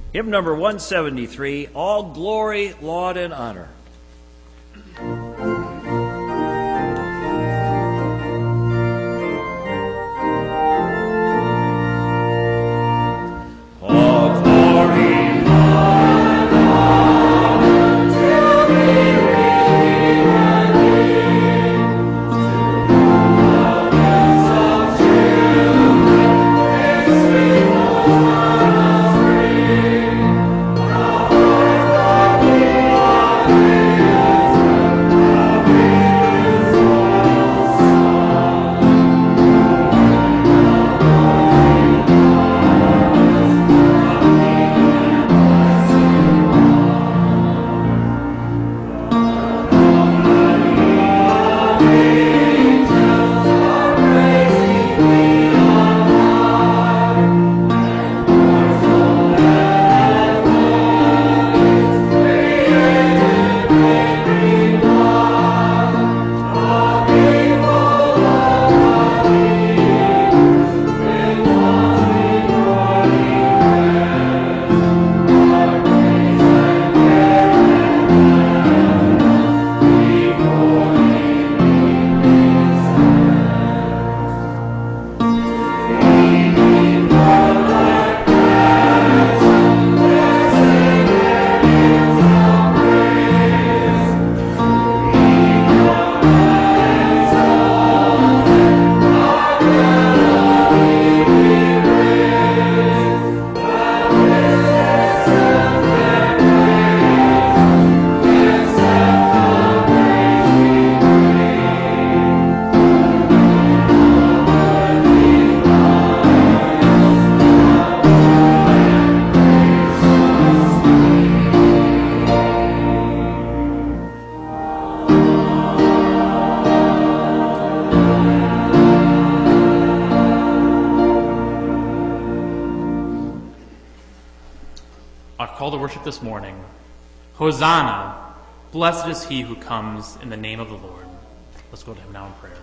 Hymn number 173, All Glory, Laud, and Honor. This morning, Hosanna, blessed is he who comes in the name of the Lord. Let's go to him now in prayer.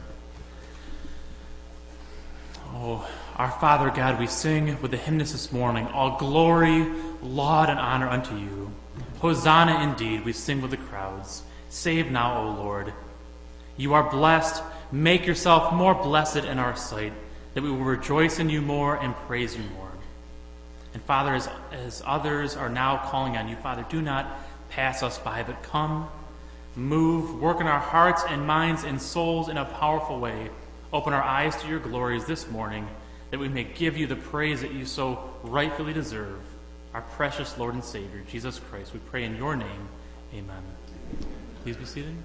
Oh, our Father God, we sing with the hymnist this morning, all glory, laud, and honor unto you. Hosanna indeed, we sing with the crowds. Save now, O Lord. You are blessed. Make yourself more blessed in our sight, that we will rejoice in you more and praise you more. And Father, as others are now calling on you, Father, do not pass us by, but come, move, work in our hearts and minds and souls in a powerful way. Open our eyes to your glories this morning, that we may give you the praise that you so rightfully deserve. Our precious Lord and Savior, Jesus Christ, we pray in your name. Amen. Please be seated.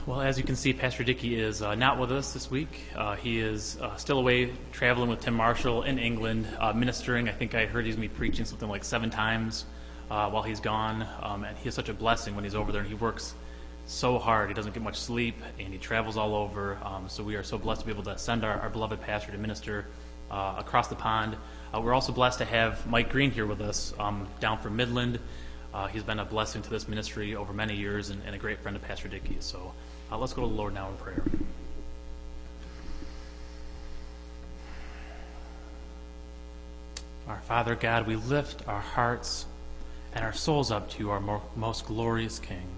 Well, as you can see, Pastor Dickey is not with us this week. He is still away traveling with Tim Marshall in England, ministering. I think I heard he's going to be preaching something like 7 times while he's gone. And he is such a blessing when he's over there, and he works so hard. He doesn't get much sleep, and he travels all over. So we are so blessed to be able to send our beloved pastor to minister across the pond. We're also blessed to have Mike Green here with us down from Midland. He's been a blessing to this ministry over many years and a great friend of Pastor Dickey. So let's go to the Lord now in prayer. Our Father God, we lift our hearts and our souls up to you, our most glorious King.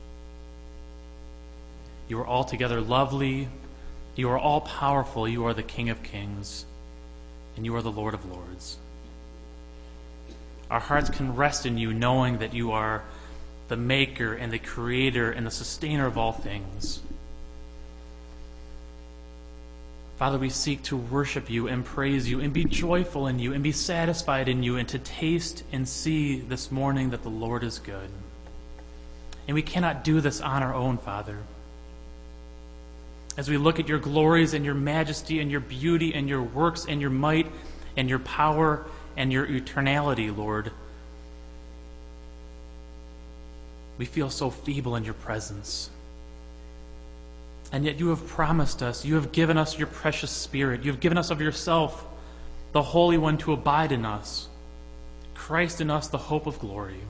You are altogether lovely. You are all powerful. You are the King of kings, and you are the Lord of lords. Our hearts can rest in you, knowing that you are the maker and the creator and the sustainer of all things. Father, we seek to worship you and praise you and be joyful in you and be satisfied in you and to taste and see this morning that the Lord is good. And we cannot do this on our own, Father. As we look at your glories and your majesty and your beauty and your works and your might and your power and your eternality, Lord, we feel so feeble in your presence. And yet you have promised us, you have given us your precious Spirit, you have given us of yourself, the Holy One, to abide in us, Christ in us, the hope of glory.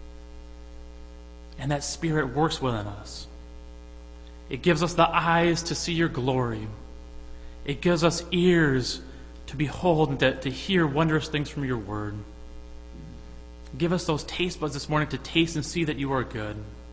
And that Spirit works within us. It gives us the eyes to see your glory. It gives us ears to behold and to hear wondrous things from your word. Give us those taste buds this morning to taste and see that you are good.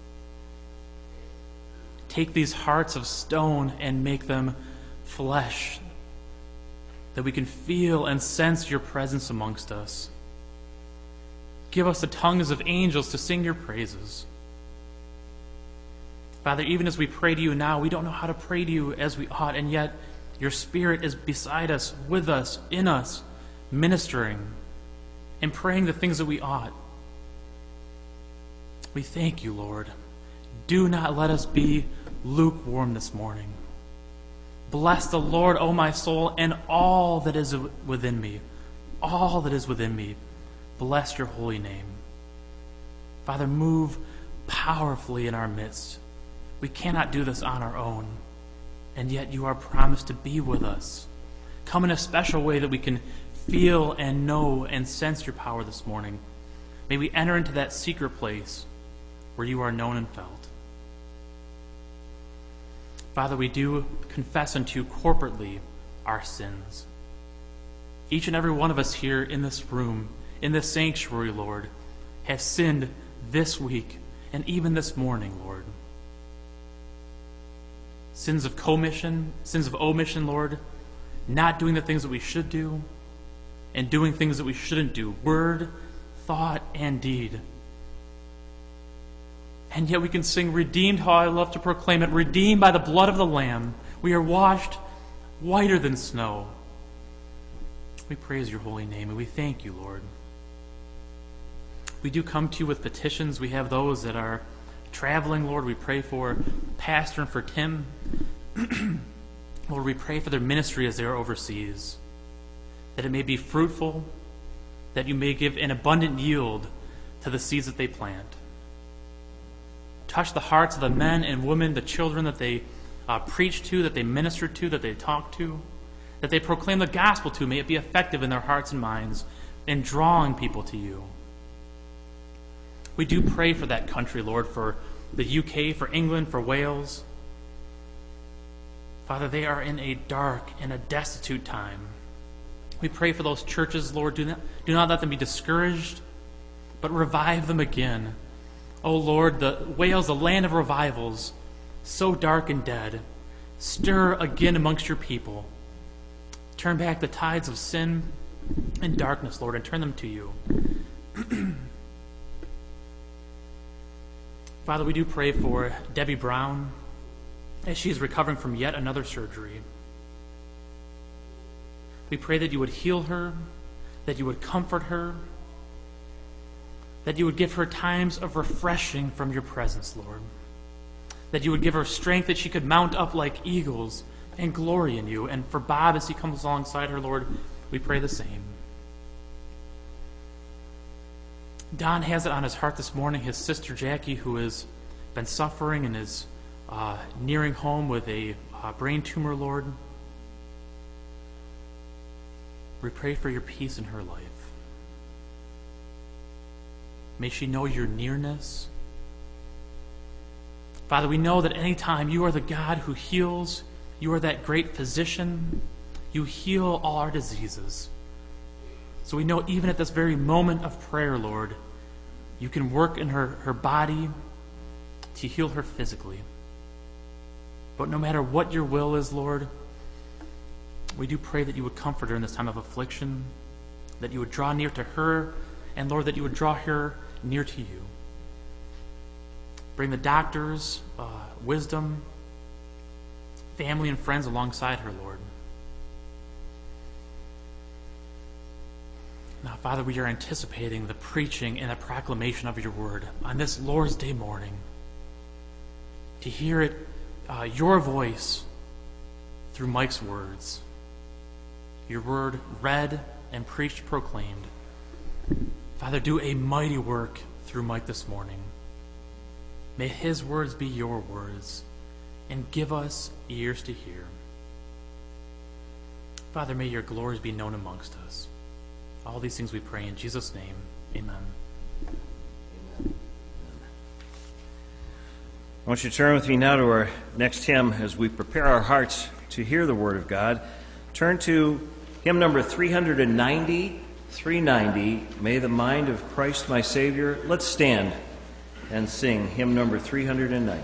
Take these hearts of stone and make them flesh, that we can feel and sense your presence amongst us. Give us the tongues of angels to sing your praises. Father, even as we pray to you now, we don't know how to pray to you as we ought, and yet your Spirit is beside us, with us, in us, ministering and praying the things that we ought. We thank you, Lord. Do not let us be lukewarm this morning. Bless the Lord, O my soul, and all that is within me. All that is within me. Bless your holy name. Father, move powerfully in our midst. We cannot do this on our own, and yet you are promised to be with us. Come in a special way that we can feel and know and sense your power this morning. May we enter into that secret place where you are known and felt. Father, we do confess unto you corporately our sins. Each and every one of us here in this room, in this sanctuary, Lord, has sinned this week and even this morning, Lord. Sins of commission, sins of omission, Lord, not doing the things that we should do, and doing things that we shouldn't do, word, thought, and deed. And yet we can sing, redeemed, how I love to proclaim it, redeemed by the blood of the Lamb. We are washed whiter than snow. We praise your holy name, and we thank you, Lord. We do come to you with petitions. We have those that are traveling, Lord. We pray for Pastor and for Tim. Lord, we pray for their ministry as they are overseas, that it may be fruitful, that you may give an abundant yield to the seeds that they plant. Touch the hearts of the men and women, the children that they preach to, that they minister to, that they talk to, that they proclaim the gospel to. May it be effective in their hearts and minds in drawing people to you. We do pray for that country, Lord, for the UK, for England, for Wales. Father, they are in a dark and a destitute time. We pray for those churches, Lord. Do not let them be discouraged, but revive them again. Oh, Lord, the Wales, the land of revivals, so dark and dead. Stir again amongst your people. Turn back the tides of sin and darkness, Lord, and turn them to you. Father, we do pray for Debbie Brown as she is recovering from yet another surgery. We pray that you would heal her, that you would comfort her, that you would give her times of refreshing from your presence, Lord. that you would give her strength that she could mount up like eagles and glory in you. And for Bob, as he comes alongside her, Lord, we pray the same. Don has it on his heart this morning, his sister Jackie, who has been suffering and is nearing home with a brain tumor, Lord. We pray for your peace in her life. May she know your nearness. Father, we know that any time you are the God who heals, you are that great physician. You heal all our diseases. So we know even at this very moment of prayer, Lord, you can work in her body to heal her physically. But no matter what your will is, Lord, we do pray that you would comfort her in this time of affliction, that you would draw near to her, and Lord, that you would draw her near to you. Bring the doctors, wisdom, family and friends alongside her, Lord. Now, Father, we are anticipating the preaching and the proclamation of your word on this Lord's Day morning. To hear it, your voice through Mike's words. Your word read and preached, proclaimed. Father, do a mighty work through Mike this morning. May his words be your words, and give us ears to hear. Father, may your glories be known amongst us. All these things we pray in Jesus' name. Amen. I want you to turn with me now to our next hymn as we prepare our hearts to hear the Word of God. Turn to hymn number 390, 390, May the Mind of Christ My Savior. Let's stand and sing hymn number 390.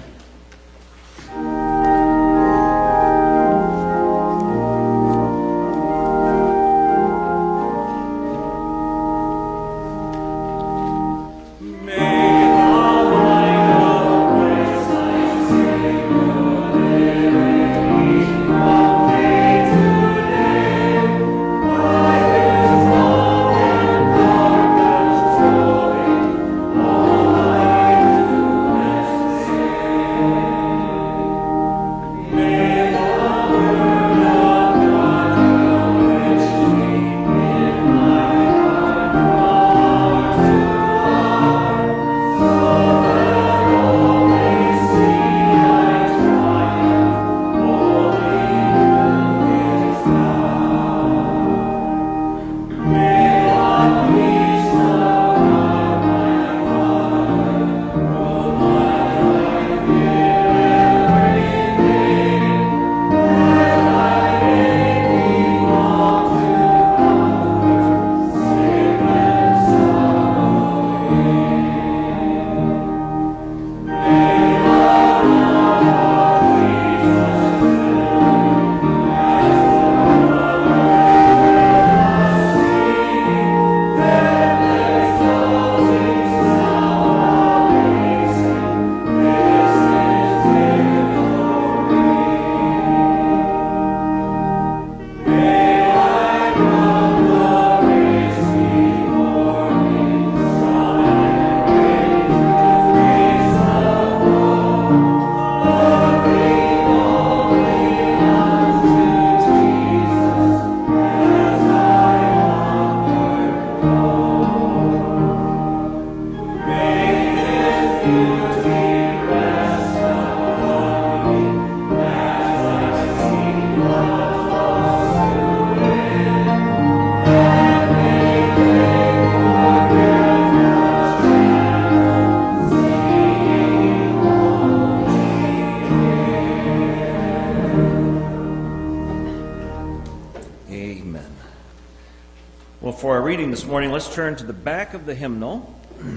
For our reading this morning, let's turn to the back of the hymnal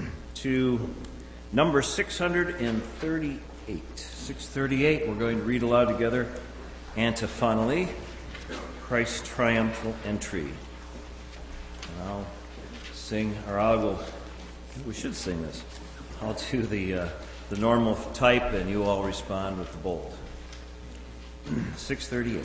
to number 638. 638, we're going to read aloud together antiphonally, Christ's triumphal entry. And I'll sing, or I will, we should sing this. I'll do the normal type and you all respond with the bold. 638.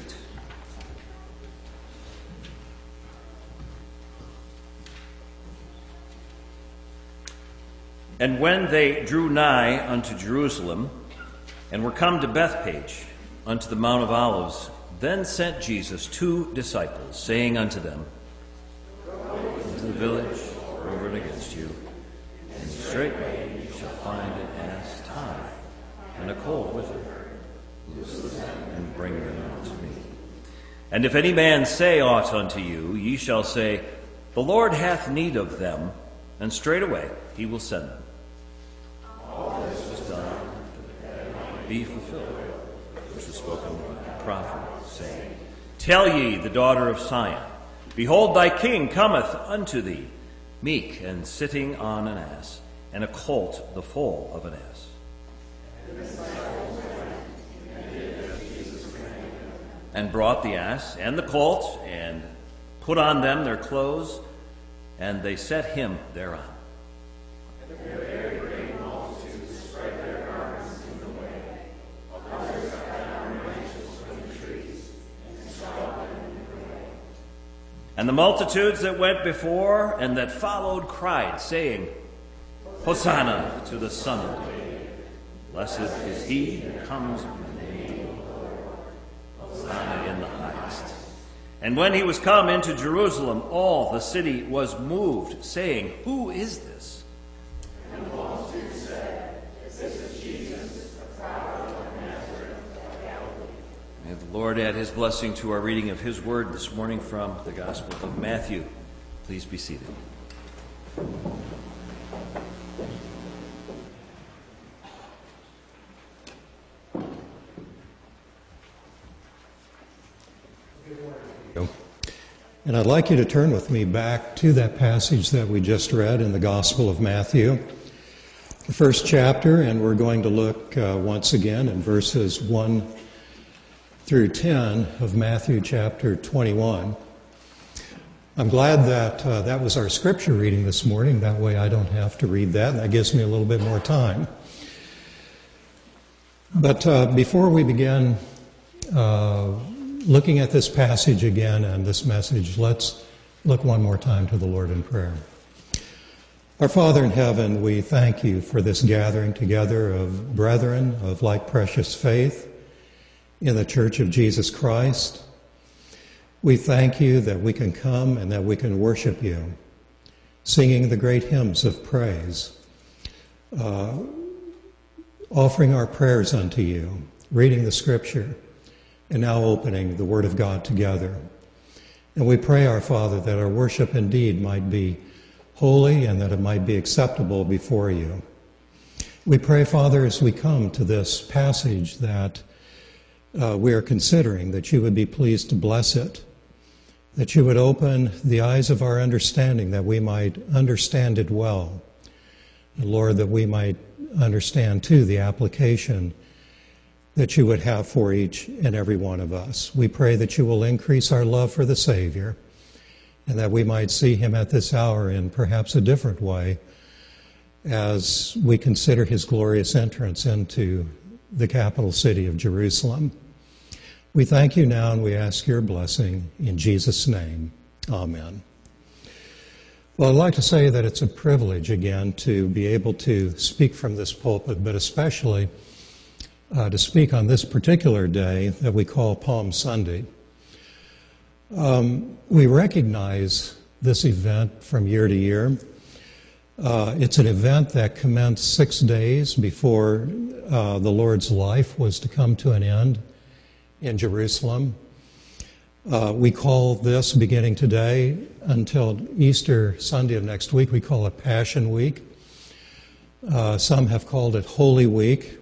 And when they drew nigh unto Jerusalem, and were come to Bethpage unto the Mount of Olives. Then sent Jesus 2 disciples, saying unto them, into the village over and against you, and straightway you shall find an ass tied, and a colt with her. Loose them, and bring them unto me. And if any man say aught unto you, ye shall say, The Lord hath need of them, and straightway he will send them. All this was done that it might be fulfilled, which was spoken by the prophet, saying, Tell ye the daughter of Sion, Behold, thy king cometh unto thee, meek and sitting on an ass, and a colt the foal of an ass. And brought the ass and the colt, and put on them their clothes, and they set him thereon. And the very great multitude spread their garments in the way. Others cut down branches from the trees, and strawed them in the way. And the multitudes that went before and that followed cried, saying, Hosanna to the Son of David. Blessed is he that comes in the name of the Lord. Hosanna in the highest. And when he was come into Jerusalem, all the city was moved, saying, Who is this? And the multitude said, This is Jesus, the prophet of Nazareth of Galilee. May the Lord add his blessing to our reading of his word this morning from the Gospel of Matthew. Please be seated. And I'd like you to turn with me back to that passage that we just read in the Gospel of Matthew, the first chapter, and we're going to look once again in verses 1 through 10 of Matthew chapter 21. I'm glad that that was our scripture reading this morning. That way I don't have to read that, and that gives me a little bit more time. But before we begin looking at this passage again and this message, let's look one more time to the Lord in prayer. Our Father in heaven, we thank you for this gathering together of brethren of like precious faith in the Church of Jesus Christ. We thank you that we can come and that we can worship you, singing the great hymns of praise, offering our prayers unto you, reading the Scripture, and now opening the Word of God together. And we pray, our Father, that our worship indeed might be holy and that it might be acceptable before you. We pray, Father, as we come to this passage that we are considering, that you would be pleased to bless it, that you would open the eyes of our understanding, that we might understand it well. And Lord, that we might understand, too, the application that you would have for each and every one of us. We pray that you will increase our love for the Savior and that we might see him at this hour in perhaps a different way as we consider his glorious entrance into the capital city of Jerusalem. We thank you now and we ask your blessing in Jesus' name. Amen. Well, I'd like to say that it's a privilege again to be able to speak from this pulpit, but especially to speak on this particular day that we call Palm Sunday. We recognize this event from year to year. It's an event that commenced 6 days before the Lord's life was to come to an end in Jerusalem. We call this, beginning today until Easter Sunday of next week, we call it Passion Week. Some have called it Holy Week.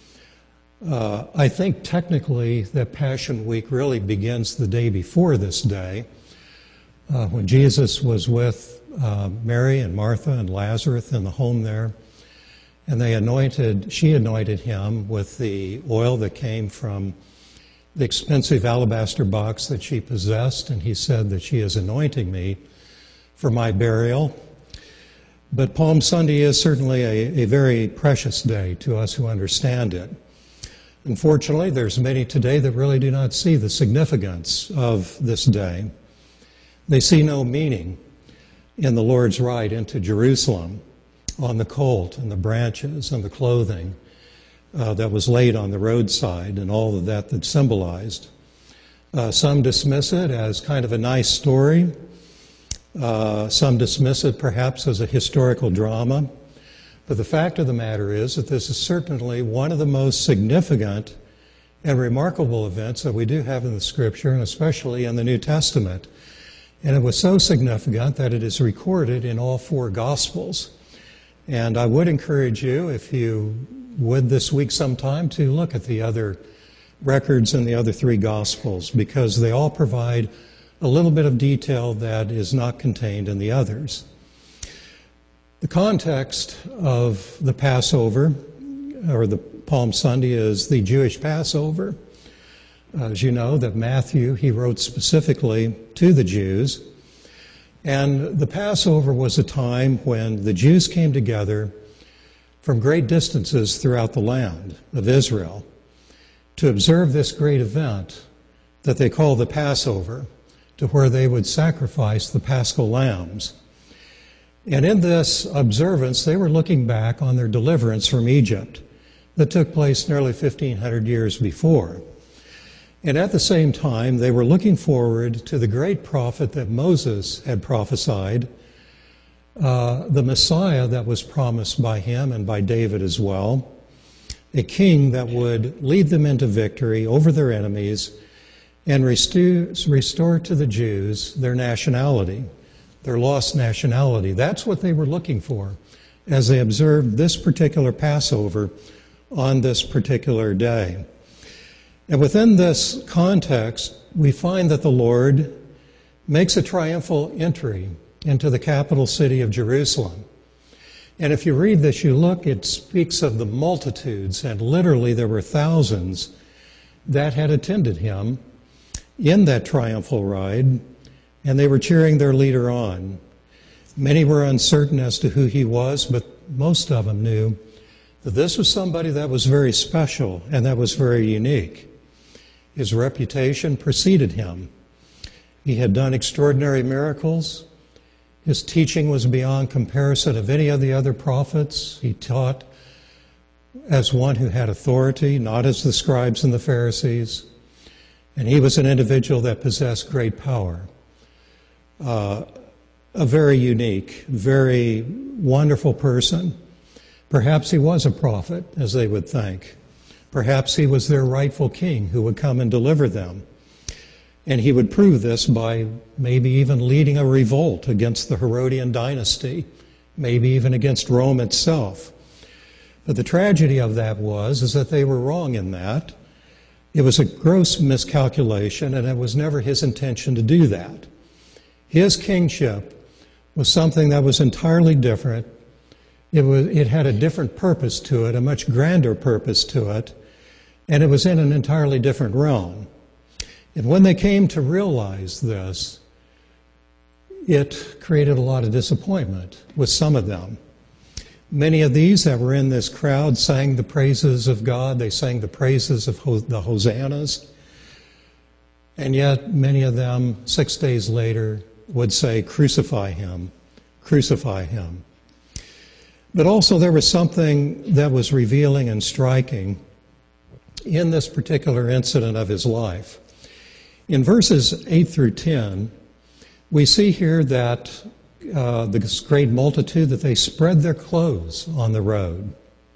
I think technically that Passion Week really begins the day before this day, when Jesus was with Mary and Martha and Lazarus in the home there, and she anointed him with the oil that came from the expensive alabaster box that she possessed, and he said that she is anointing me for my burial. But Palm Sunday is certainly a very precious day to us who understand it. Unfortunately, there's many today that really do not see the significance of this day. They see no meaning in the Lord's ride into Jerusalem on the colt and the branches and the clothing that was laid on the roadside and all of that symbolized. Some dismiss it as kind of a nice story. Some dismiss it perhaps as a historical drama. But the fact of the matter is that this is certainly one of the most significant and remarkable events that we do have in the Scripture, and especially in the New Testament. And it was so significant that it is recorded in all four Gospels. And I would encourage you, if you would this week sometime, to look at the other records in the other three Gospels, because they all provide a little bit of detail that is not contained in the others. The context of the Passover, or the Palm Sunday, is the Jewish Passover. As you know, that Matthew, he wrote specifically to the Jews. And the Passover was a time when the Jews came together from great distances throughout the land of Israel to observe this great event that they call the Passover, to where they would sacrifice the paschal lambs. And in this observance, they were looking back on their deliverance from Egypt that took place nearly 1,500 years before. And at the same time, they were looking forward to the great prophet that Moses had prophesied, the Messiah that was promised by him and by David as well, a king that would lead them into victory over their enemies and restore to the Jews their nationality, their lost nationality. That's what they were looking for as they observed this particular Passover on this particular day. And within this context, we find that the Lord makes a triumphal entry into the capital city of Jerusalem. And if you read this, you look, it speaks of the multitudes, and literally there were thousands that had attended him in that triumphal ride, and they were cheering their leader on. Many were uncertain as to who he was, but most of them knew that this was somebody that was very special and that was very unique. His reputation preceded him. He had done extraordinary miracles. His teaching was beyond comparison of any of the other prophets. He taught as one who had authority, not as the scribes and the Pharisees. And he was an individual that possessed great power. A very unique, very wonderful person. Perhaps he was a prophet, as they would think. Perhaps he was their rightful king who would come and deliver them. And he would prove this by maybe even leading a revolt against the Herodian dynasty, maybe even against Rome itself. But the tragedy of that is that they were wrong in that. It was a gross miscalculation, and it was never his intention to do that. His kingship was something that was entirely different. It had a different purpose to it, a much grander purpose to it, and it was in an entirely different realm. And when they came to realize this, it created a lot of disappointment with some of them. Many of these that were in this crowd sang the praises of God. They sang the praises of the hosannas. And yet many of them, 6 days later, would say, "Crucify him, crucify him." But also there was something that was revealing and striking in this particular incident of his life. In verses 8 through 10, we see here that this great multitude, that they spread their clothes on the road.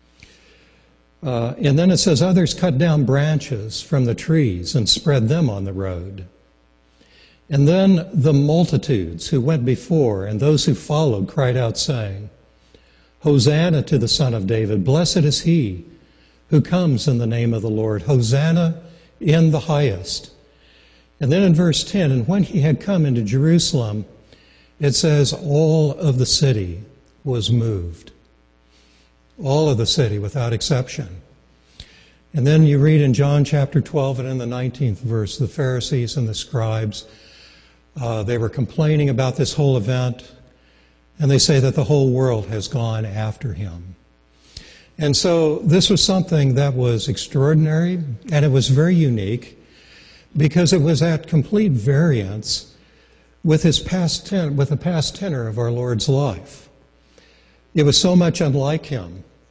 And then it says, others cut down branches from the trees and spread them on the road. And then the multitudes who went before and those who followed cried out, saying, "Hosanna to the Son of David. Blessed is he who comes in the name of the Lord. Hosanna in the highest." And then in verse 10, and when he had come into Jerusalem, it says all of the city was moved. All of the city without exception. And then you read in John chapter 12 and in the 19th verse, the Pharisees and the scribes, they were complaining about this whole event, and they say that the whole world has gone after him. And so this was something that was extraordinary, and it was very unique, because it was at complete variance with the past tenor of our Lord's life. It was so much unlike him.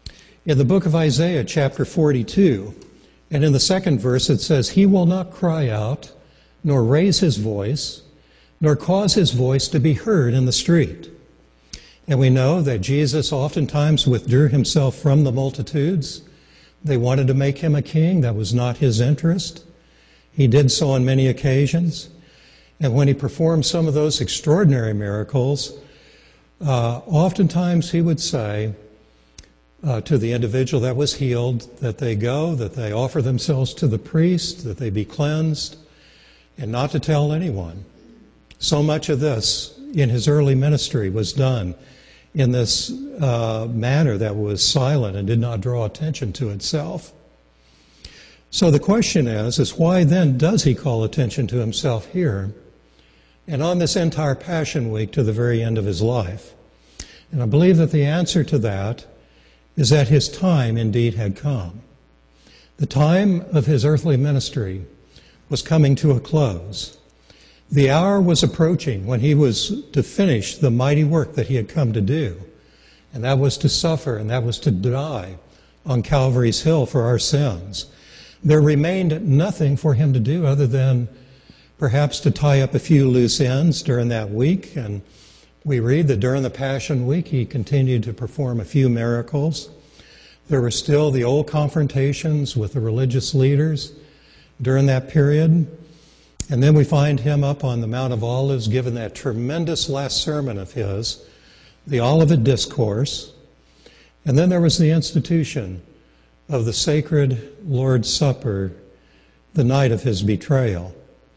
In the book of Isaiah, chapter 42, and in the second verse it says, "He will not cry out, nor raise his voice, nor cause his voice to be heard in the street." And we know that Jesus oftentimes withdrew himself from the multitudes. They wanted to make him a king. That was not his interest. He did so on many occasions. And when he performed some of those extraordinary miracles, oftentimes he would say to the individual that was healed that they go, that they offer themselves to the priest, that they be cleansed, and not to tell anyone. So much of this in his early ministry was done in this manner that was silent and did not draw attention to itself. So the question is why then does he call attention to himself here and on this entire Passion Week to the very end of his life? And I believe that the answer to that is that his time indeed had come. The time of his earthly ministry was coming to a close. The hour was approaching when he was to finish the mighty work that he had come to do, and that was to suffer, and that was to die on Calvary's Hill for our sins. There remained nothing for him to do other than perhaps to tie up a few loose ends during that week, and we read that during the Passion Week he continued to perform a few miracles. There were still the old confrontations with the religious leaders during that period. And then we find him up on the Mount of Olives giving that tremendous last sermon of his, the Olivet Discourse. And then there was the institution of the sacred Lord's Supper the night of his betrayal.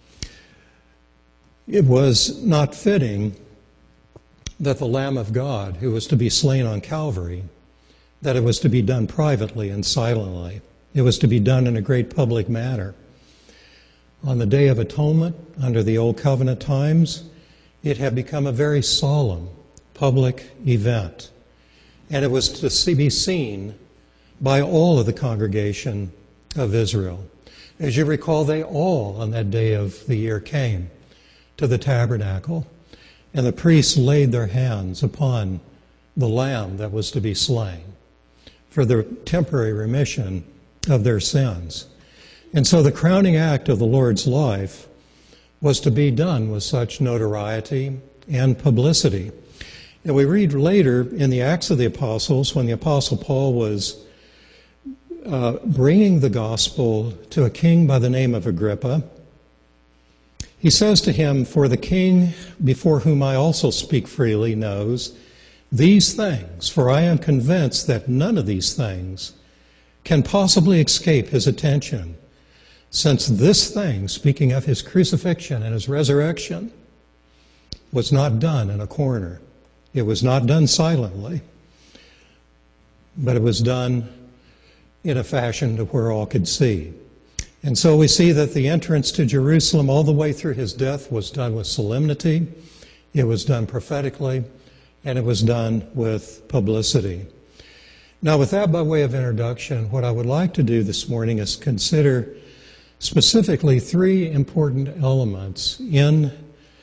It was not fitting that the Lamb of God, who was to be slain on Calvary, that it was to be done privately and silently. It was to be done in a great public manner. On the Day of Atonement, under the Old Covenant times, it had become a very solemn public event. And it was to be seen by all of the congregation of Israel. As you recall, they all on that day of the year came to the tabernacle, and the priests laid their hands upon the lamb that was to be slain for the temporary remission of their sins. And so the crowning act of the Lord's life was to be done with such notoriety and publicity. And we read later in the Acts of the Apostles, when the Apostle Paul was bringing the gospel to a king by the name of Agrippa, he says to him, "For the king before whom I also speak freely knows these things, for I am convinced that none of these things can possibly escape his attention, since this thing," speaking of his crucifixion and his resurrection, "was not done in a corner. It was not done silently, but it was done in a fashion to where all could see." And so we see that the entrance to Jerusalem all the way through his death was done with solemnity, it was done prophetically, and it was done with publicity. Now, with that by way of introduction, what I would like to do this morning is consider specifically three important elements in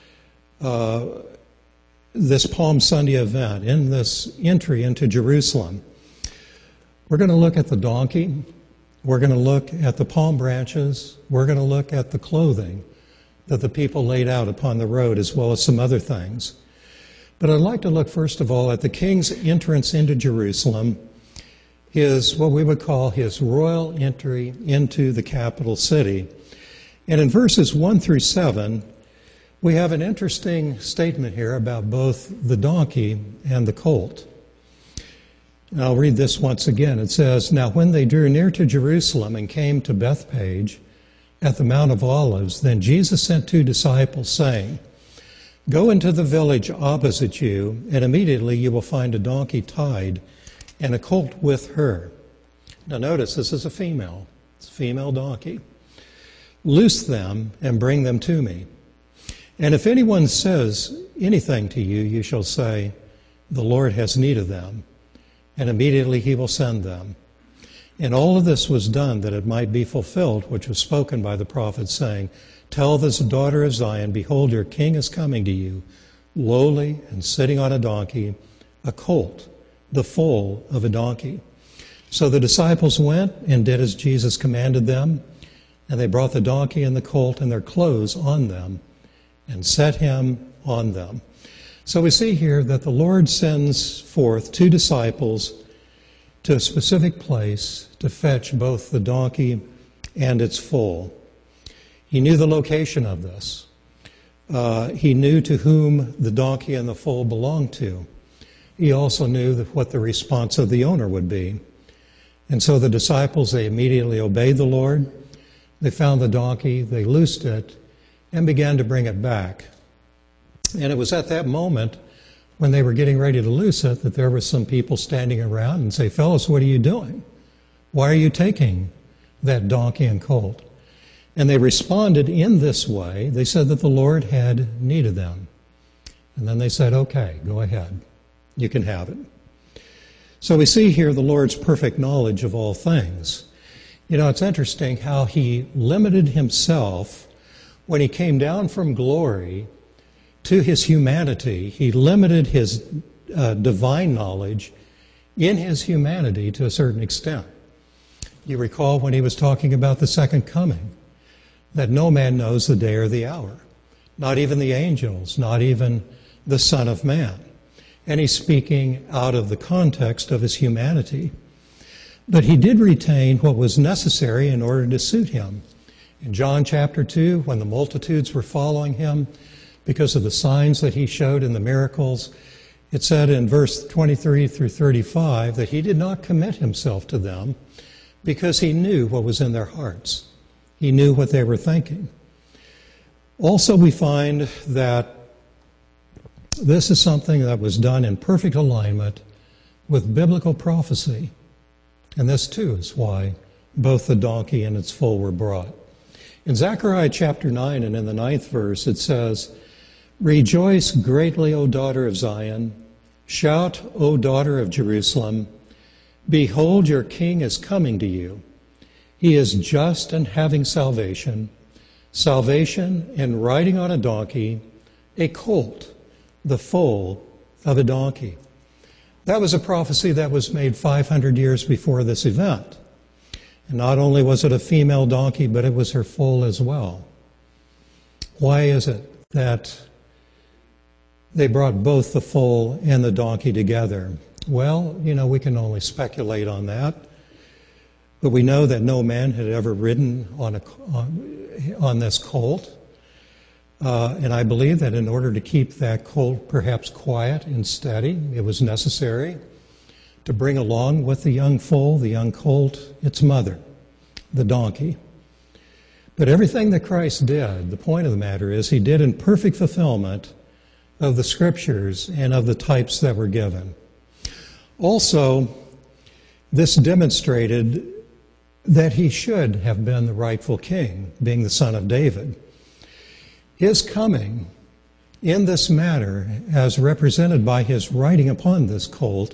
this Palm Sunday event, in this entry into Jerusalem. We're going to look at the donkey, we're going to look at the palm branches, we're going to look at the clothing that the people laid out upon the road, as well as some other things. But I'd like to look first of all at the king's entrance into Jerusalem, his, what we would call his royal entry into the capital city. And in verses 1 through 7, we have an interesting statement here about both the donkey and the colt. And I'll read this once again. It says, "Now when they drew near to Jerusalem and came to Bethphage at the Mount of Olives, then Jesus sent 2 disciples, saying, 'Go into the village opposite you, and immediately you will find a donkey tied and a colt with her.'" Now notice, this is a female. It's a female donkey. "Loose them and bring them to me. And if anyone says anything to you, you shall say, 'The Lord has need of them,' and immediately he will send them." And all of this was done that it might be fulfilled, which was spoken by the prophet, saying, "Tell this daughter of Zion, behold, your king is coming to you, lowly and sitting on a donkey, a colt, the foal of a donkey." So the disciples went and did as Jesus commanded them, and they brought the donkey and the colt and their clothes on them and set him on them. So we see here that the Lord sends forth 2 disciples to a specific place to fetch both the donkey and its foal. He knew the location of this. He knew to whom the donkey and the foal belonged to. He also knew what the response of the owner would be. And so the disciples, they immediately obeyed the Lord. They found the donkey, they loosed it, and began to bring it back. And it was at that moment, when they were getting ready to loose it, that there were some people standing around and say, "Fellas, what are you doing? Why are you taking that donkey and colt?" And they responded in this way. They said that the Lord had need of them. And then they said, "Okay, go ahead. You can have it." So we see here the Lord's perfect knowledge of all things. You know, it's interesting how he limited himself when he came down from glory to his humanity. He limited his divine knowledge in his humanity to a certain extent. You recall when he was talking about the second coming, that no man knows the day or the hour, not even the angels, not even the Son of Man. And he's speaking out of the context of his humanity. But he did retain what was necessary in order to suit him. In John chapter 2, when the multitudes were following him because of the signs that he showed and the miracles, it said in verse 23 through 35 that he did not commit himself to them because he knew what was in their hearts. He knew what they were thinking. Also, we find that this is something that was done in perfect alignment with biblical prophecy. And this, too, is why both the donkey and its foal were brought. In Zechariah chapter 9 and in the 9th verse, it says, "Rejoice greatly, O daughter of Zion. Shout, O daughter of Jerusalem. Behold, your king is coming to you. He is just and having salvation, salvation and riding on a donkey, a colt, the foal of a donkey." That was a prophecy that was made 500 years before this event. And not only was it a female donkey, but it was her foal as well. Why is it that they brought both the foal and the donkey together? Well, you know, we can only speculate on that. But we know that no man had ever ridden on this colt. And I believe that in order to keep that colt perhaps quiet and steady, it was necessary to bring along with the young foal, the young colt, its mother, the donkey. But everything that Christ did, the point of the matter is, he did in perfect fulfillment of the Scriptures and of the types that were given. Also, this demonstrated that he should have been the rightful king, being the son of David. His coming in this manner, as represented by his riding upon this colt,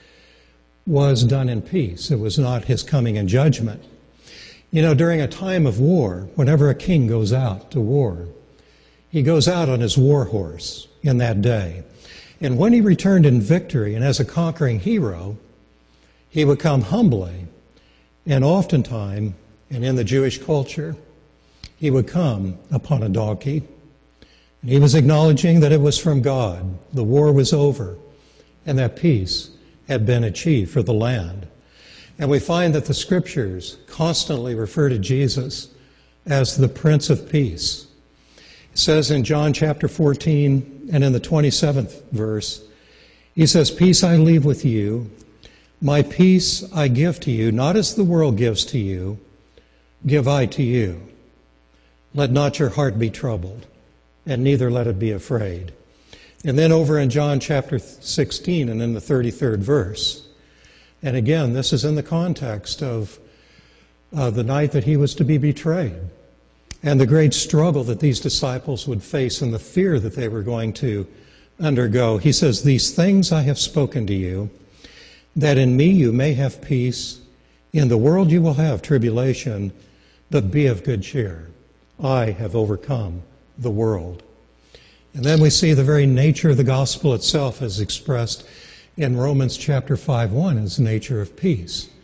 was done in peace. It was not his coming in judgment. You know, during a time of war, whenever a king goes out to war, he goes out on his war horse in that day. And when he returned in victory and as a conquering hero, he would come humbly, and oftentimes, and in the Jewish culture, he would come upon a donkey. And he was acknowledging that it was from God. The war was over, and that peace had been achieved for the land. And we find that the Scriptures constantly refer to Jesus as the Prince of Peace. It says in John chapter 14 and in the 27th verse, he says, "Peace I leave with you, my peace I give to you, not as the world gives to you, give I to you. Let not your heart be troubled, and neither let it be afraid." And then over in John chapter 16 and in the 33rd verse, and again, this is in the context of the night that he was to be betrayed, and the great struggle that these disciples would face and the fear that they were going to undergo. He says, "These things I have spoken to you, that in me you may have peace. In the world you will have tribulation, but be of good cheer. I have overcome the world." And then we see the very nature of the gospel itself as expressed in Romans chapter 5:1 as nature of peace.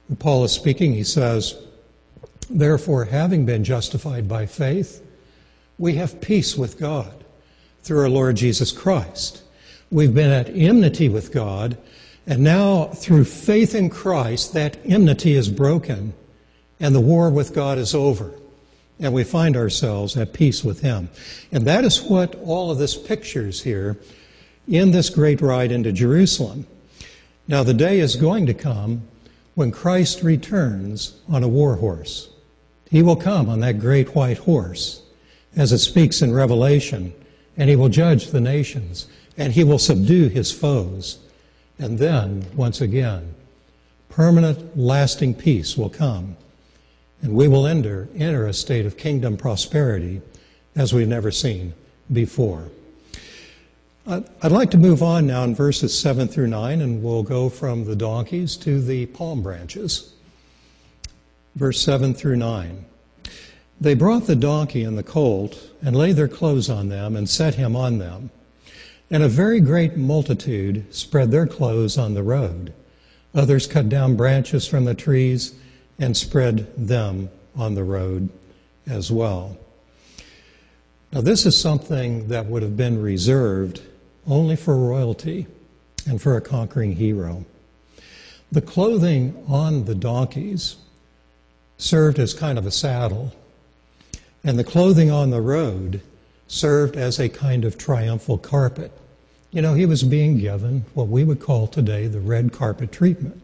Paul is speaking. He says, "Therefore, having been justified by faith, we have peace with God through our Lord Jesus Christ. We've been at enmity with God, and now through faith in Christ, that enmity is broken, and the war with God is over, and we find ourselves at peace with Him." And that is what all of this pictures here in this great ride into Jerusalem. Now, the day is going to come when Christ returns on a war horse. He will come on that great white horse, as it speaks in Revelation, and He will judge the nations, and He will subdue His foes. And then, once again, permanent, lasting peace will come, and we will enter a state of kingdom prosperity as we've never seen before. I'd like to move on now in verses 7 through 9, and we'll go from the donkeys to the palm branches. Verse 7 through 9. "They brought the donkey and the colt, and laid their clothes on them, and set him on them. And a very great multitude spread their clothes on the road. Others cut down branches from the trees, and spread them on the road as well." Now, this is something that would have been reserved only for royalty and for a conquering hero. The clothing on the donkeys served as kind of a saddle, and the clothing on the road served as a kind of triumphal carpet. You know, he was being given what we would call today the red carpet treatment.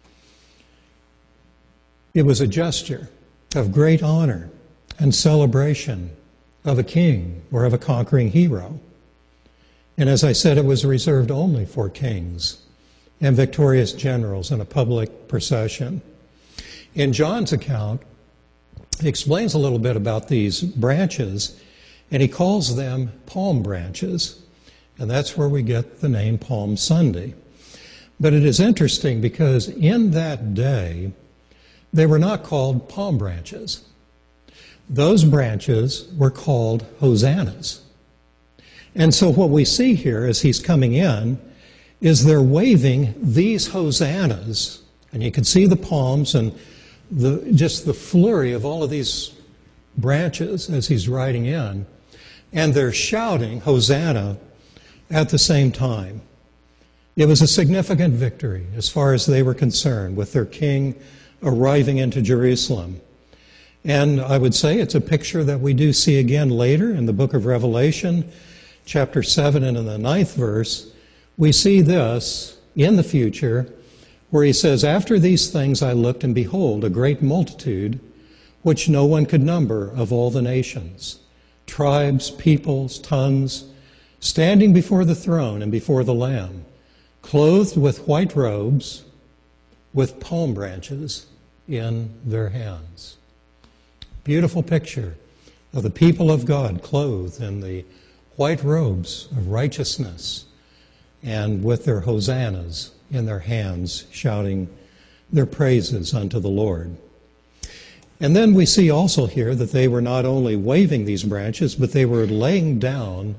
It was a gesture of great honor and celebration of a king or of a conquering hero. And as I said, it was reserved only for kings and victorious generals in a public procession. In John's account, he explains a little bit about these branches, and he calls them palm branches. And that's where we get the name Palm Sunday. But it is interesting because in that day, they were not called palm branches. Those branches were called hosannas. And so what we see here as he's coming in is they're waving these hosannas, and you can see the palms and just the flurry of all of these branches as he's riding in, and they're shouting Hosanna at the same time. It was a significant victory as far as they were concerned with their king arriving into Jerusalem. And I would say it's a picture that we do see again later in the book of Revelation, chapter 7 and in the 9th verse. We see this in the future where he says, "After these things I looked, and behold, a great multitude, which no one could number, of all the nations, tribes, peoples, tongues, standing before the throne and before the Lamb, clothed with white robes, with palm branches in their hands." Beautiful picture of the people of God clothed in the white robes of righteousness and with their hosannas in their hands, shouting their praises unto the Lord. And then we see also here that they were not only waving these branches, but they were laying down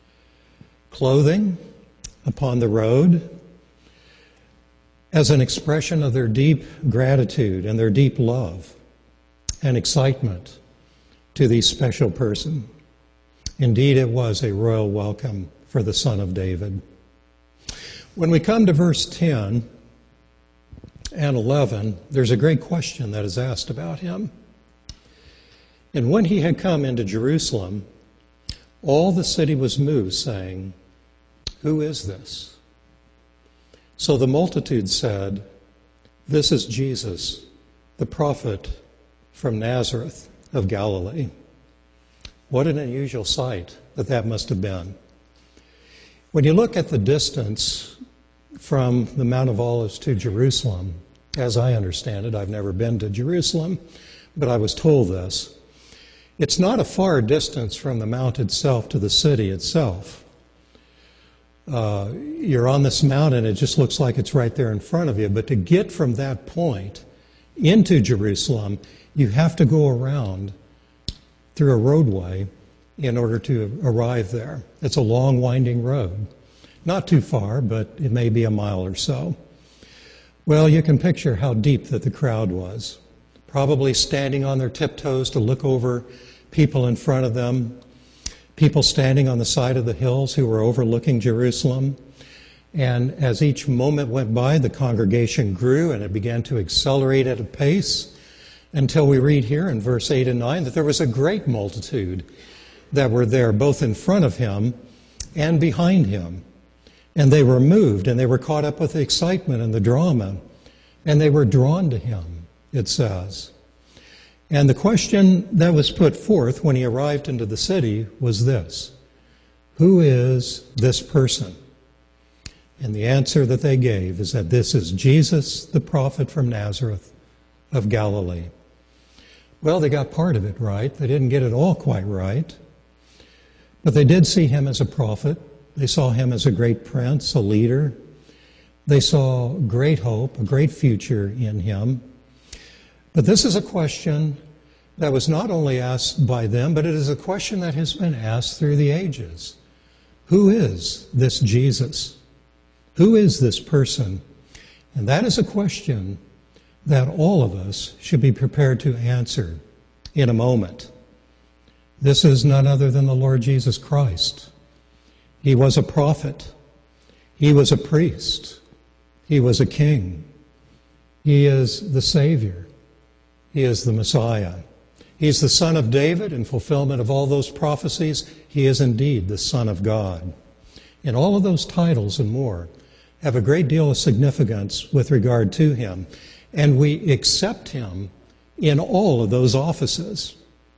clothing upon the road as an expression of their deep gratitude and their deep love and excitement to the special person. Indeed, it was a royal welcome for the Son of David. When we come to verse 10 and 11, there's a great question that is asked about him. "And when he had come into Jerusalem, all the city was moved, saying, 'Who is this?' So the multitude said, 'This is Jesus, the prophet from Nazareth of Galilee.'" What an unusual sight that must have been. When you look at the distance from the Mount of Olives to Jerusalem, as I understand it, I've never been to Jerusalem, but I was told this, it's not a far distance from the mount itself to the city itself. You're on this mountain, it just looks like it's right there in front of you, but to get from that point into Jerusalem, you have to go around through a roadway in order to arrive there. It's a long, winding road. Not too far, but it may be a mile or so. Well, you can picture how deep that the crowd was. Probably standing on their tiptoes to look over people in front of them, people standing on the side of the hills who were overlooking Jerusalem. And as each moment went by, the congregation grew and it began to accelerate at a pace until we read here in verse 8 and 9 that there was a great multitude that were there, both in front of him and behind him. And they were moved and they were caught up with the excitement and the drama, and they were drawn to him, it says. And the question that was put forth when he arrived into the city was this: who is this person? And the answer that they gave is that this is Jesus, the prophet from Nazareth of Galilee. Well, they got part of it right. They didn't get it all quite right. But they did see him as a prophet. They saw him as a great prince, a leader. They saw great hope, a great future in him. But this is a question that was not only asked by them, but it is a question that has been asked through the ages. Who is this Jesus? Who is this person? And that is a question that all of us should be prepared to answer in a moment. This is none other than the Lord Jesus Christ. He was a prophet. He was a priest. He was a king. He is the Savior. He is the Messiah. He's the Son of David in fulfillment of all those prophecies. He is indeed the Son of God. And all of those titles and more have a great deal of significance with regard to him. And we accept him in all of those offices.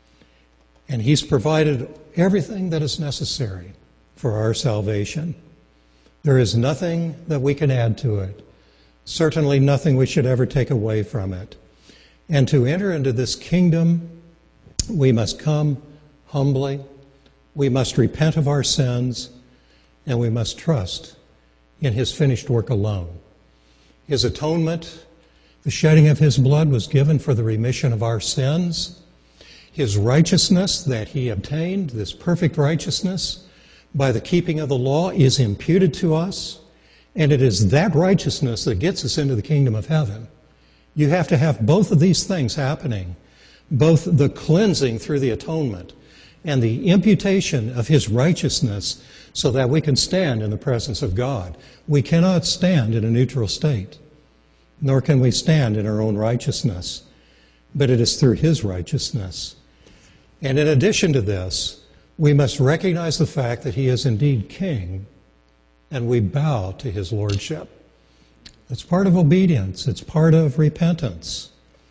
And he's provided everything that is necessary for our salvation. There is nothing that we can add to it. Certainly nothing we should ever take away from it. And to enter into this kingdom, we must come humbly, we must repent of our sins, and we must trust in his finished work alone. His atonement, the shedding of his blood, was given for the remission of our sins. His righteousness that he obtained, this perfect righteousness, by the keeping of the law, is imputed to us, and it is that righteousness that gets us into the kingdom of heaven. You have to have both of these things happening, both the cleansing through the atonement and the imputation of his righteousness, so that we can stand in the presence of God. We cannot stand in a neutral state, nor can we stand in our own righteousness, but it is through his righteousness. And in addition to this, we must recognize the fact that he is indeed king, and we bow to his lordship. It's part of obedience. It's part of repentance.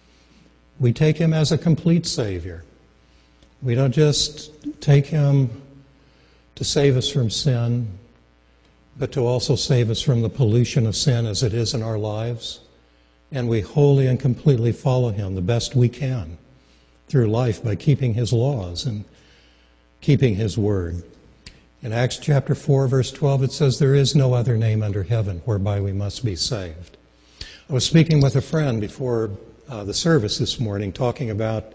We take him as a complete Savior. We don't just take him to save us from sin, but to also save us from the pollution of sin as it is in our lives. And we wholly and completely follow him the best we can through life by keeping his laws and keeping his word. In Acts chapter 4, verse 12, it says, "There is no other name under heaven whereby we must be saved." I was speaking with a friend before the service this morning, talking about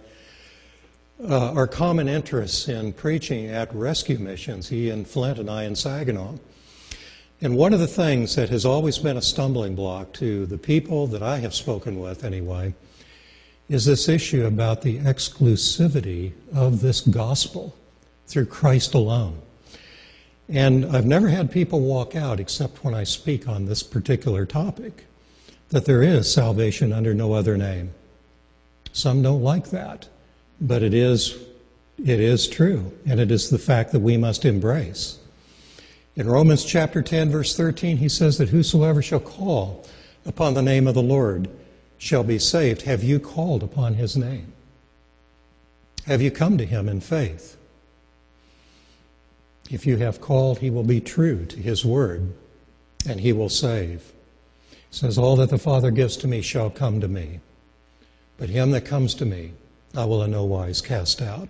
our common interests in preaching at rescue missions, he in Flint and I in Saginaw. And one of the things that has always been a stumbling block to the people that I have spoken with anyway is this issue about the exclusivity of this gospel through Christ alone. And I've never had people walk out, except when I speak on this particular topic, that there is salvation under no other name. Some don't like that, but it is true, and it is the fact that we must embrace. In Romans chapter 10, verse 13, he says that whosoever shall call upon the name of the Lord shall be saved. Have you called upon his name? Have you come to him in faith? If you have called, he will be true to his word, and he will save. He says, "All that the Father gives to me shall come to me, but him that comes to me I will in no wise cast out."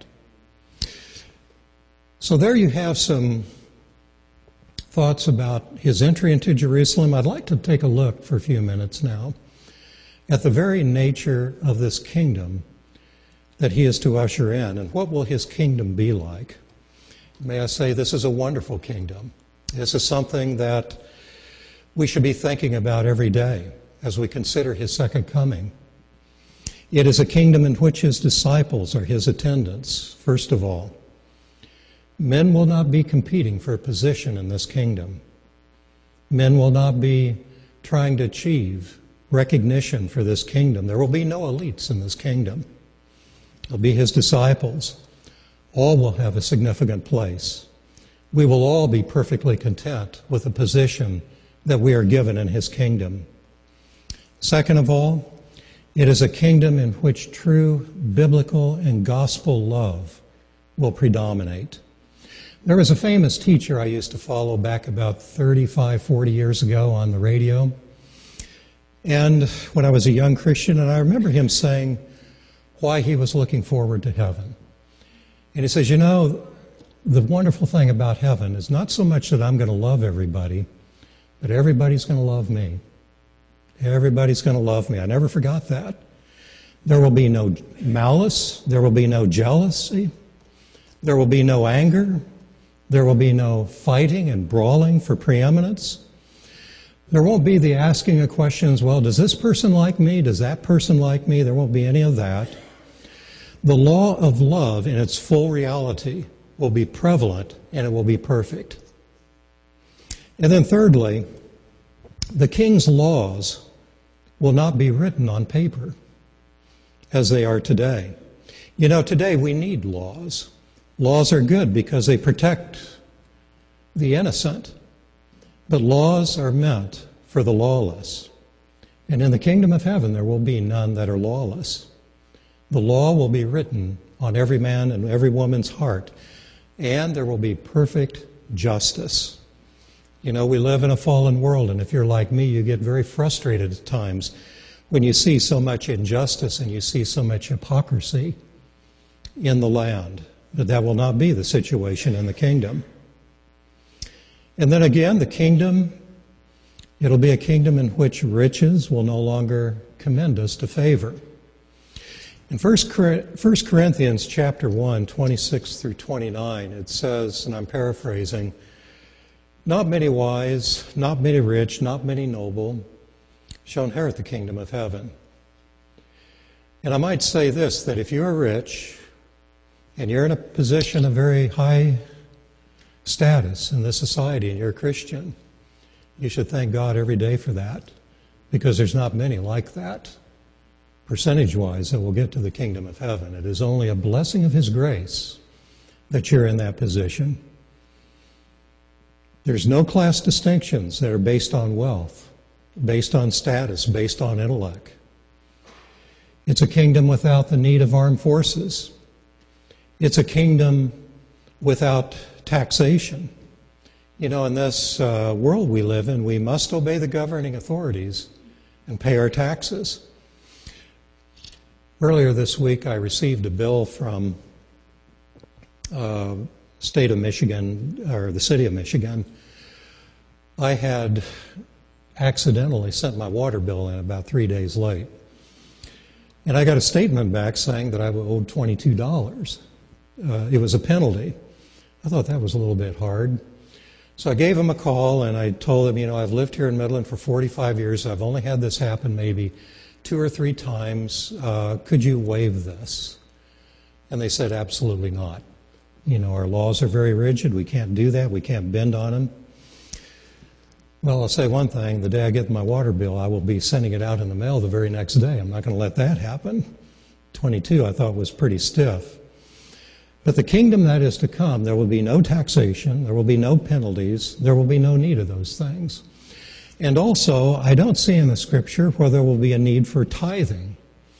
So there you have some thoughts about his entry into Jerusalem. I'd like to take a look for a few minutes now at the very nature of this kingdom that he is to usher in, and what will his kingdom be like. May I say, this is a wonderful kingdom. This is something that we should be thinking about every day. as we consider his second coming. It is a kingdom in which his disciples are his attendants, first of all. Men will not be competing for a position in this kingdom. Men will not be trying to achieve recognition for this kingdom. There will be no elites in this kingdom. It'll be his disciples. All will have a significant place. We will all be perfectly content with the position that we are given in his kingdom. Second of all, it is a kingdom in which true biblical and gospel love will predominate. There was a famous teacher I used to follow back about 35, 40 years ago on the radio. And when I was a young Christian, and I remember him saying why he was looking forward to heaven. And he says, you know, the wonderful thing about heaven is not so much that I'm going to love everybody, but everybody's going to love me. Everybody's going to love me. I never forgot that. There will be no malice. There will be no jealousy. There will be no anger. There will be no fighting and brawling for preeminence. There won't be the asking of questions, well, does this person like me? Does that person like me? There won't be any of that. The law of love in its full reality will be prevalent and it will be perfect. And then thirdly, the king's laws will not be written on paper as they are today. You know, today we need laws. Laws are good because they protect the innocent. But laws are meant for the lawless. And in the kingdom of heaven, there will be none that are lawless. The law will be written on every man and every woman's heart, and there will be perfect justice. You know, we live in a fallen world, and if you're like me, you get very frustrated at times when you see so much injustice and you see so much hypocrisy in the land. But that will not be the situation in the kingdom. And then again, the kingdom, it'll be a kingdom in which riches will no longer commend us to favor. In 1 Corinthians chapter 1, 26 through 29, it says, and I'm paraphrasing, not many wise, not many rich, not many noble shall inherit the kingdom of heaven. And I might say this, that if you're rich and you're in a position of very high status in this society and you're a Christian, you should thank God every day for that, because there's not many like that, percentage-wise, that will get to the kingdom of heaven. It is only a blessing of His grace that you're in that position. There's no class distinctions that are based on wealth, based on status, based on intellect. It's a kingdom without the need of armed forces. It's a kingdom without taxation. You know, in this world we live in, we must obey the governing authorities and pay our taxes. Earlier this week, I received a bill from state of Michigan, or the city of Michigan. I had accidentally sent my water bill in about 3 days late. And I got a statement back saying that I owed $22. It was a penalty. I thought that was a little bit hard. So I gave him a call and I told him, you know, I've lived here in Midland for 45 years. I've only had this happen maybe 2 or 3 times. Could you waive this? And they said, absolutely not. You know, our laws are very rigid. We can't do that. We can't bend on them. Well, I'll say one thing. The day I get my water bill, I will be sending it out in the mail the very next day. I'm not going to let that happen. 22 I thought was pretty stiff. But the kingdom that is to come, there will be no taxation, there will be no penalties, there will be no need of those things. And also, I don't see in the Scripture where there will be a need for tithing.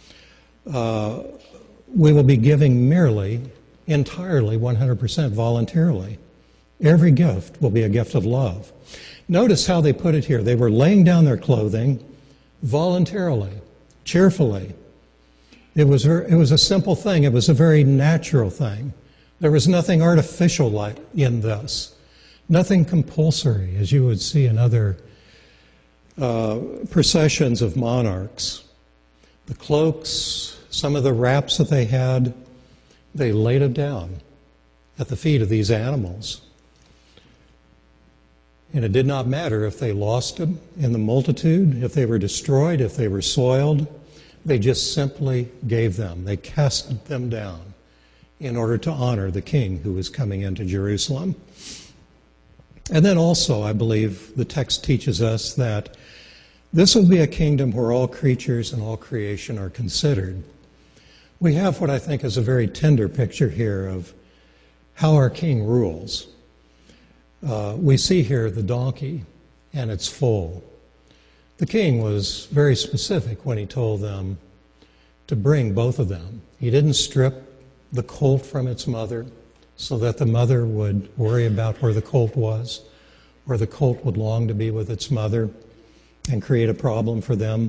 We will be giving merely, entirely, 100% voluntarily. Every gift will be a gift of love. Notice how they put it here. They were laying down their clothing voluntarily, cheerfully. It was a simple thing. It was a very natural thing. There was nothing artificial like in this, nothing compulsory, as you would see in other processions of monarchs. The cloaks, some of the wraps that they had, they laid them down at the feet of these animals. And it did not matter if they lost them in the multitude, if they were destroyed, if they were soiled. They just simply gave them. They cast them down in order to honor the king who was coming into Jerusalem. And then also, I believe the text teaches us that this will be a kingdom where all creatures and all creation are considered. We have what I think is a very tender picture here of how our king rules. We see here the donkey and its foal. The king was very specific when he told them to bring both of them. He didn't strip the colt from its mother so that the mother would worry about where the colt was, or the colt would long to be with its mother and create a problem for them.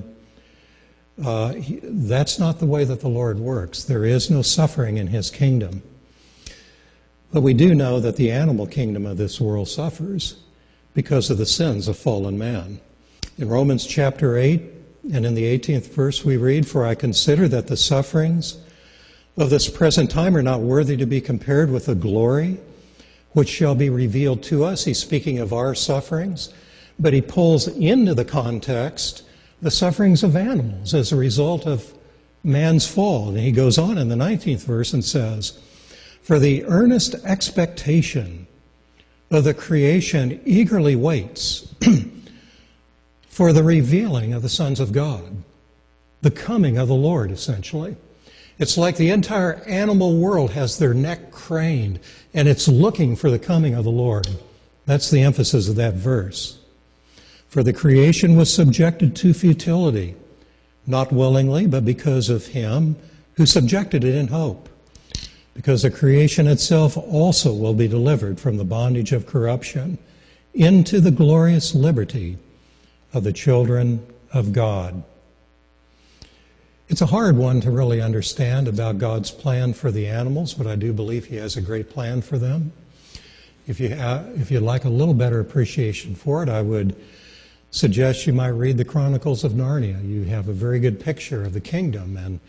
That's not the way that the Lord works. There is no suffering in his kingdom. But we do know that the animal kingdom of this world suffers because of the sins of fallen man. In Romans chapter 8 and in the 18th verse we read, "For I consider that the sufferings of this present time are not worthy to be compared with the glory which shall be revealed to us." He's speaking of our sufferings, but he pulls into the context the sufferings of animals as a result of man's fall. And he goes on in the 19th verse and says, "For the earnest expectation of the creation eagerly waits for the revealing of the sons of God," the coming of the Lord, essentially. It's like the entire animal world has their neck craned, and it's looking for the coming of the Lord. That's the emphasis of that verse. "For the creation was subjected to futility, not willingly, but because of him who subjected it in hope. Because the creation itself also will be delivered from the bondage of corruption into the glorious liberty of the children of God." It's a hard one to really understand about God's plan for the animals, but I do believe he has a great plan for them. If you'd like a little better appreciation for it, I would suggest you might read the Chronicles of Narnia. You have a very good picture of the kingdom and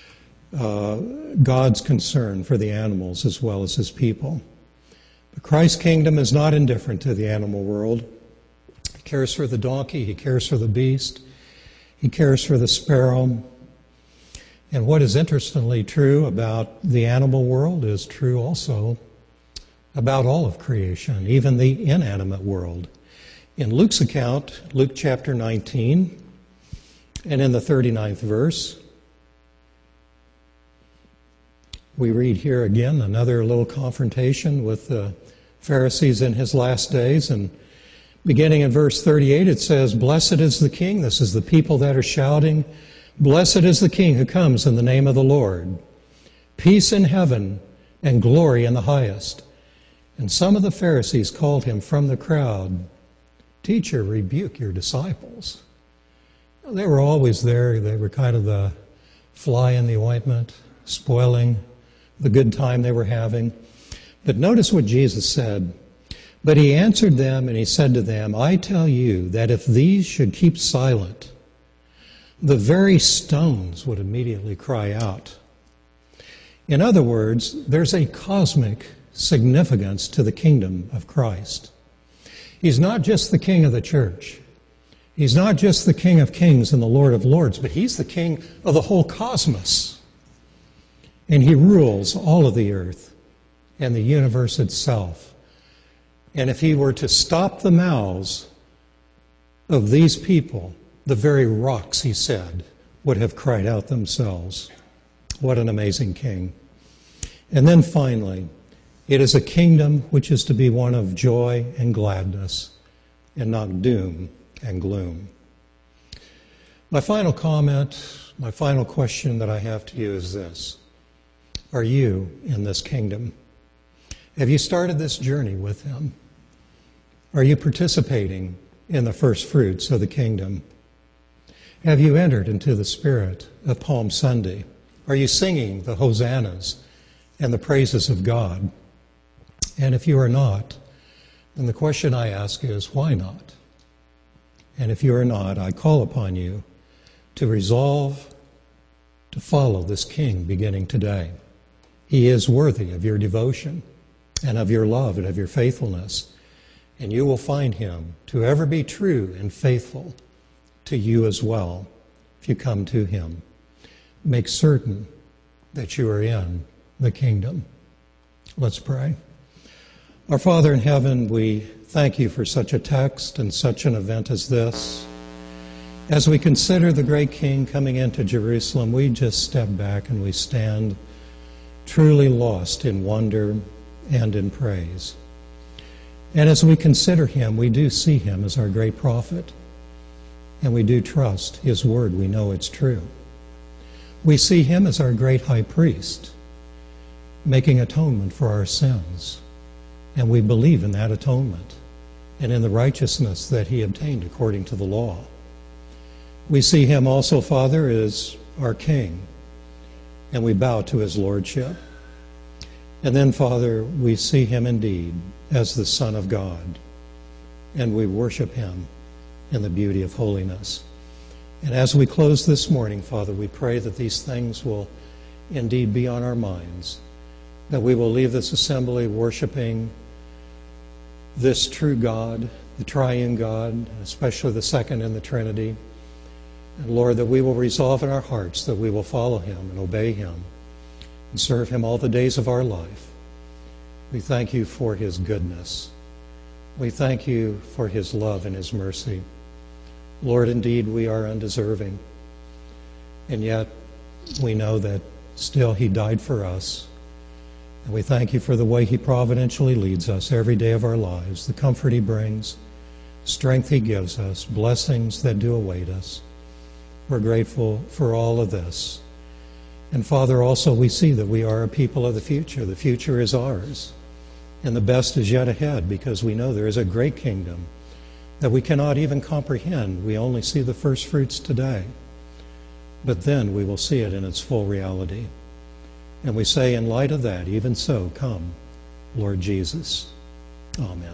God's concern for the animals as well as his people. But Christ's kingdom is not indifferent to the animal world. He cares for the donkey, he cares for the beast, he cares for the sparrow. And what is interestingly true about the animal world is true also about all of creation, even the inanimate world. In Luke's account, Luke chapter 19, and in the 39th verse, we read here again another little confrontation with the Pharisees in his last days. And beginning in verse 38, it says, "Blessed is the King," this is the people that are shouting, "Blessed is the King who comes in the name of the Lord. Peace in heaven and glory in the highest." And some of the Pharisees called him from the crowd, "Teacher, rebuke your disciples." They were always there. They were kind of the fly in the ointment, spoiling the good time they were having. But notice what Jesus said. "But he answered them and he said to them, I tell you that if these should keep silent, the very stones would immediately cry out." In other words, there's a cosmic significance to the kingdom of Christ. He's not just the King of the church. He's not just the King of kings and the Lord of lords, but he's the King of the whole cosmos. And he rules all of the earth and the universe itself. And if he were to stop the mouths of these people, the very rocks, he said, would have cried out themselves. What an amazing king. And then finally, it is a kingdom which is to be one of joy and gladness and not doom and gloom. My final comment, my final question that I have to you is this. Are you in this kingdom? Have you started this journey with him? Are you participating in the first fruits of the kingdom? Have you entered into the spirit of Palm Sunday? Are you singing the hosannas and the praises of God? And if you are not, then the question I ask is, why not? And if you are not, I call upon you to resolve to follow this King beginning today. He is worthy of your devotion and of your love and of your faithfulness. and you will find him to ever be true and faithful to you as well if you come to him. Make certain that you are in the kingdom. Let's pray. Our Father in heaven, we thank you for such a text and such an event as this. As we consider the great King coming into Jerusalem, we just step back and we stand truly lost in wonder and in praise. And as we consider him, we do see him as our great prophet, and we do trust his word. We know it's true. We see him as our great high priest, making atonement for our sins, and we believe in that atonement and in the righteousness that he obtained according to the law. We see him also, Father, as our King, and we bow to his lordship. And then, Father, we see him indeed as the Son of God, and we worship him in the beauty of holiness. And as we close this morning, Father, we pray that these things will indeed be on our minds, that we will leave this assembly worshiping this true God, the triune God, especially the second in the Trinity. And Lord, that we will resolve in our hearts that we will follow him and obey him and serve him all the days of our life. We thank you for his goodness. We thank you for his love and his mercy. Lord, indeed, we are undeserving, and yet we know that still he died for us. And we thank you for the way he providentially leads us every day of our lives, the comfort he brings, strength he gives us, blessings that do await us. We're grateful for all of this. And Father, also we see that we are a people of the future. The future is ours, and the best is yet ahead, because we know there is a great kingdom that we cannot even comprehend. We only see the first fruits today, but then we will see it in its full reality. And we say, in light of that, even so, come, Lord Jesus. Amen.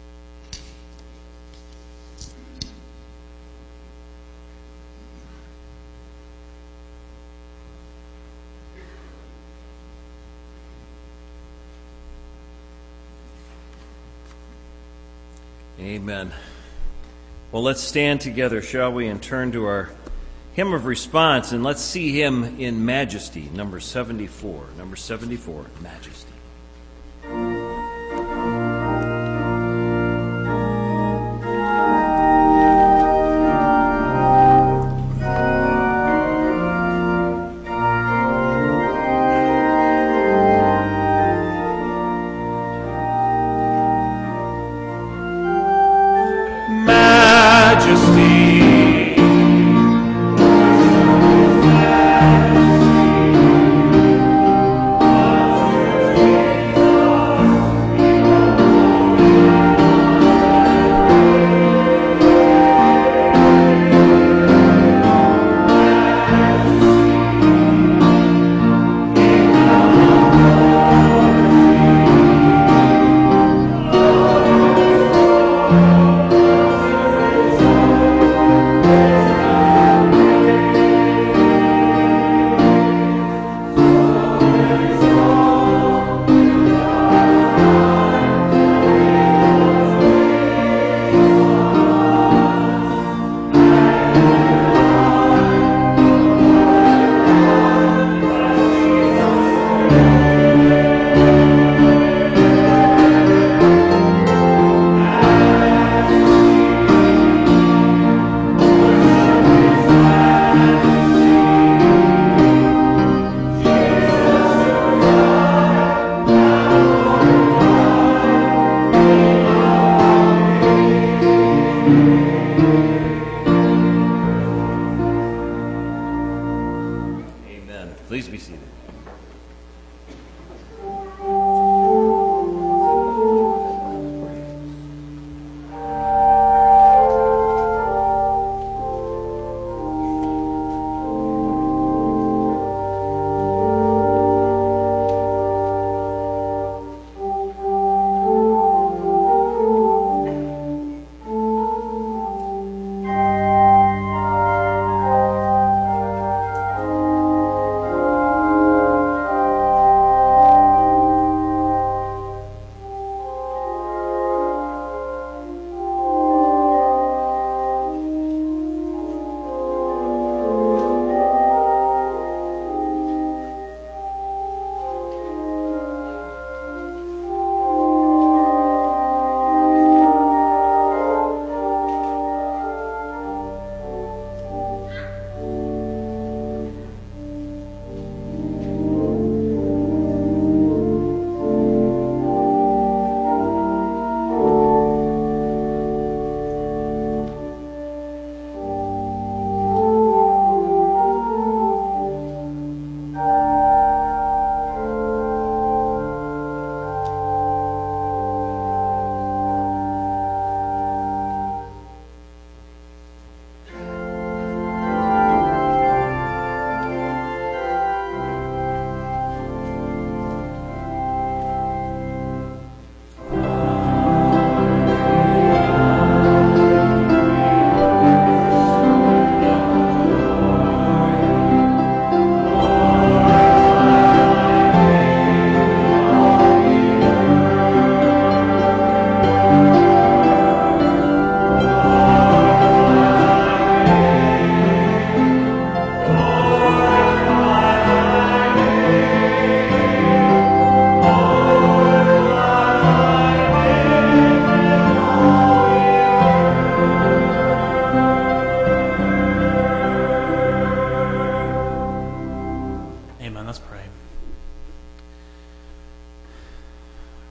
Amen. Well, let's stand together, shall we, and turn to our hymn of response, and let's see him in majesty, number 74. Number 74, majesty.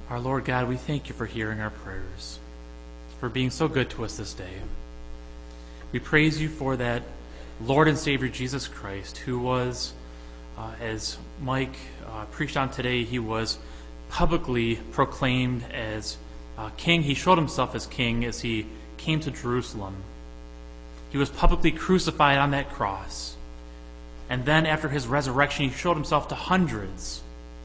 Our Lord God, we thank you for hearing our prayers, for being so good to us this day. We praise you for that Lord and Savior Jesus Christ, who was, as Mike preached on today, he was publicly proclaimed as king. He showed himself as king as he came to Jerusalem. He was publicly crucified on that cross. And then after his resurrection, he showed himself to hundreds.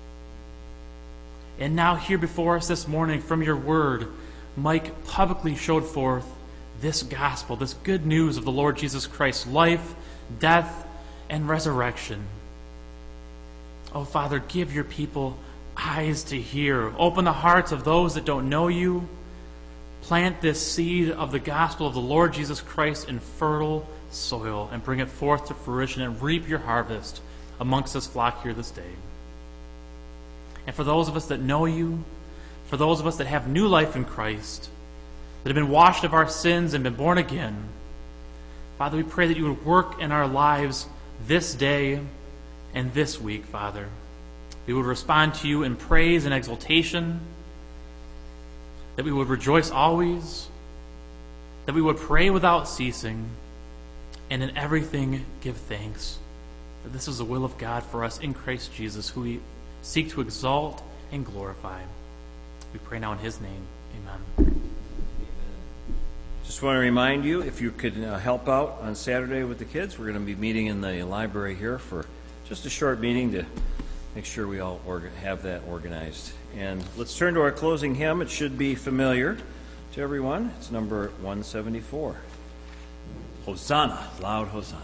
And now here before us this morning from your word, Mike publicly showed forth this gospel, this good news of the Lord Jesus Christ's life, death, and resurrection. Oh, Father, give your people eyes to hear. Open the hearts of those that don't know you. Plant this seed of the gospel of the Lord Jesus Christ in fertile soil and bring it forth to fruition and reap your harvest amongst this flock here this day. And for those of us that know you, for those of us that have new life in Christ, that have been washed of our sins and been born again, Father, we pray that you would work in our lives this day and this week, Father. We would respond to you in praise and exaltation, that we would rejoice always, that we would pray without ceasing, and in everything give thanks. That this is the will of God for us in Christ Jesus, who we seek to exalt and glorify. We pray now in his name. Amen. Just want to remind you, if you could help out on Saturday with the kids, we're going to be meeting in the library here for just a short meeting to make sure we all have that organized. And let's turn to our closing hymn. It should be familiar to everyone. It's number 174. Hosanna, loud Hosanna.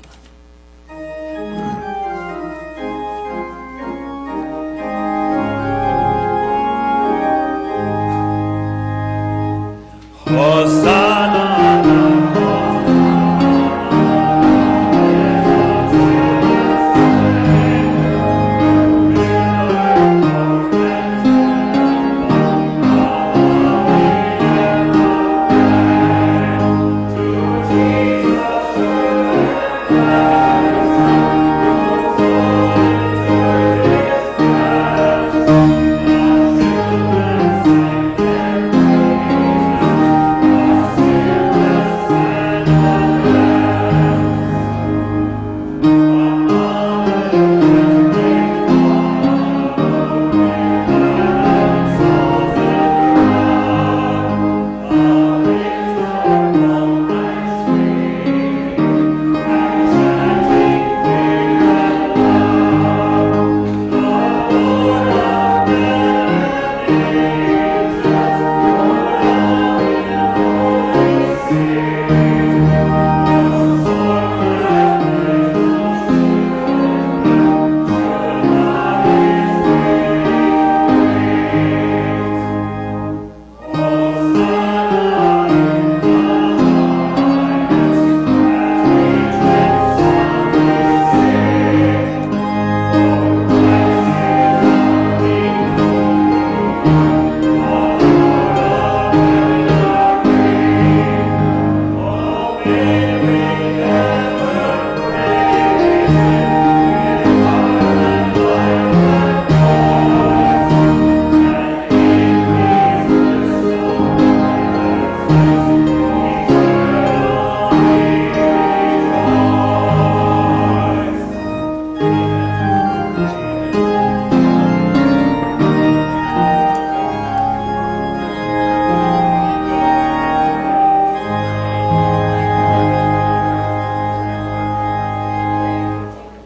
Hosanna.